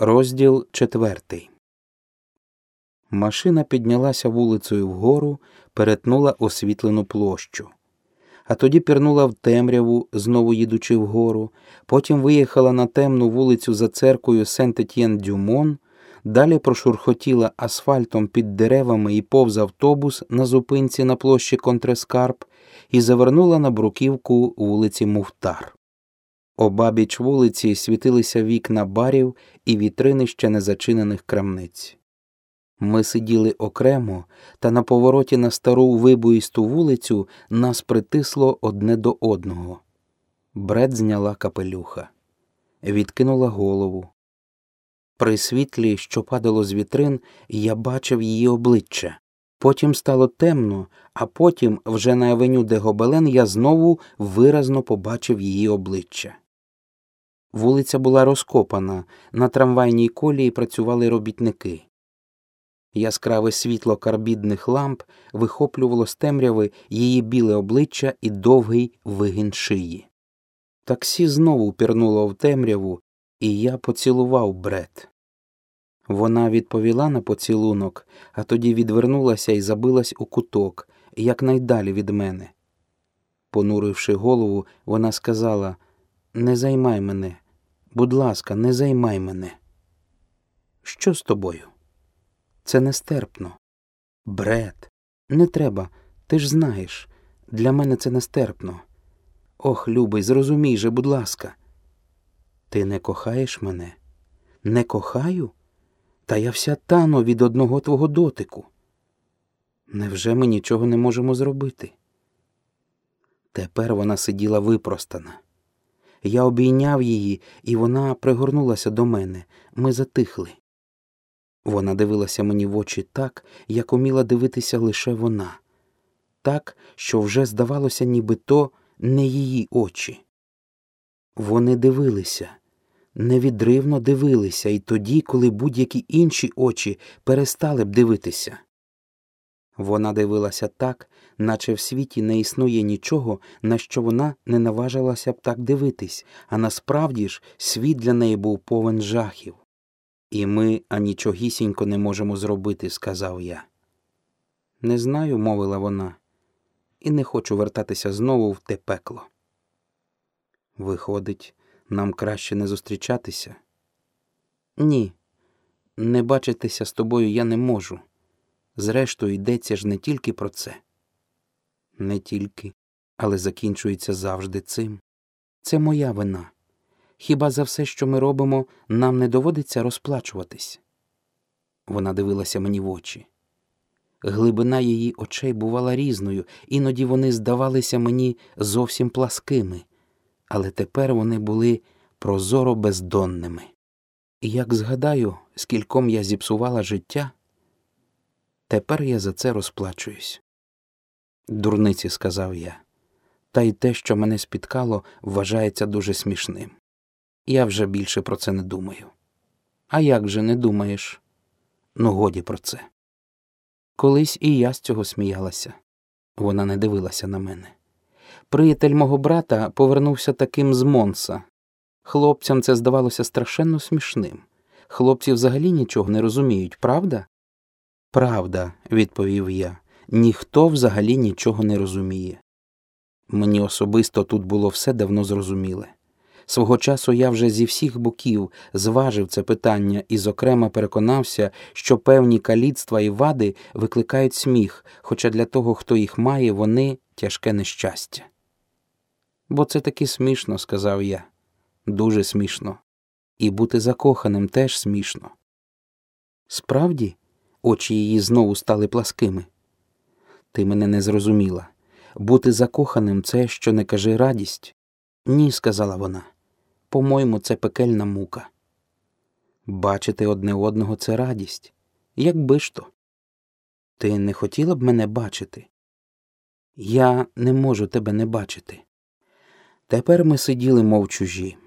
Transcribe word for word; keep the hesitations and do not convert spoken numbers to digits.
Розділ четвертий. Машина піднялася вулицею вгору, перетнула освітлену площу. А тоді пірнула в темряву, знову їдучи вгору, потім виїхала на темну вулицю за церквою Сент-Етьєн-дю-Мон, далі прошурхотіла асфальтом під деревами і повз автобус на зупинці на площі Контрескарп і завернула на бруківку вулиці Муфтар. Обабіч вулиці світилися вікна барів і вітрини ще не зачинених крамниць. Ми сиділи окремо, та на повороті на стару вибоїсту вулицю нас притисло одне до одного. Бред зняла капелюха. Відкинула голову. При світлі, що падало з вітрин, я бачив її обличчя. Потім стало темно, а потім, вже на авеню де Гобелен, я знову виразно побачив її обличчя. Вулиця була розкопана, на трамвайній колії працювали робітники. Яскраве світло карбідних ламп вихоплювало з темряви її біле обличчя і довгий вигін шиї. Таксі знову пірнуло в темряву, і я поцілував Бред. Вона відповіла на поцілунок, а тоді відвернулася і забилась у куток, якнайдалі від мене. Понуривши голову, вона сказала: «Не займай мене, будь ласка, не займай мене». «Що з тобою?» «Це нестерпно». «Бред, не треба, ти ж знаєш, для мене це нестерпно». «Ох, любий, зрозумій же, будь ласка». «Ти не кохаєш мене?» «Не кохаю? Та я вся тану від одного твого дотику». «Невже ми нічого не можемо зробити?» Тепер вона сиділа випростана. Я обійняв її, і вона пригорнулася до мене. Ми затихли. Вона дивилася мені в очі так, як уміла дивитися лише вона. Так, що вже здавалося, ніби то не її очі. Вони дивилися, невідривно дивилися, і тоді, коли будь-які інші очі перестали б дивитися. Вона дивилася так, наче в світі не існує нічого, на що вона не наважилася б так дивитись, а насправді ж світ для неї був повен жахів. «І ми анічогісінько не можемо зробити», – сказав я. «Не знаю», – мовила вона, – «і не хочу вертатися знову в те пекло». «Виходить, нам краще не зустрічатися?» «Ні, не бачитися з тобою я не можу. Зрештою, йдеться ж не тільки про це». «Не тільки, але закінчується завжди цим. Це моя вина. Хіба за все, що ми робимо, нам не доводиться розплачуватись?» Вона дивилася мені в очі. Глибина її очей бувала різною, іноді вони здавалися мені зовсім пласкими, але тепер вони були прозоро бездонними. І як згадаю, скільком я зіпсувала життя, тепер я за це розплачуюсь. «Дурниці», – сказав я, – «та й те, що мене спіткало, вважається дуже смішним. Я вже більше про це не думаю». «А як же не думаєш?» «Ну, годі про це». «Колись і я з цього сміялася». Вона не дивилася на мене. «Приятель мого брата повернувся таким з Монса. Хлопцям це здавалося страшенно смішним. Хлопці взагалі нічого не розуміють, правда?» «Правда», – відповів я. «Ніхто взагалі нічого не розуміє». Мені особисто тут було все давно зрозуміле. Свого часу я вже зі всіх боків зважив це питання і, зокрема, переконався, що певні каліцтва і вади викликають сміх, хоча для того, хто їх має, вони – тяжке нещастя. «Бо це таки смішно», – сказав я. «Дуже смішно. І бути закоханим теж смішно». «Справді?» – очі її знову стали пласкими. «Ти мене не зрозуміла. Бути закоханим – це, що не кажи, радість». «Ні», – сказала вона. «По-моєму, це пекельна мука». «Бачити одне одного – це радість. Якби ж то». «Ти не хотіла б мене бачити?» «Я не можу тебе не бачити». Тепер ми сиділи, мов чужі.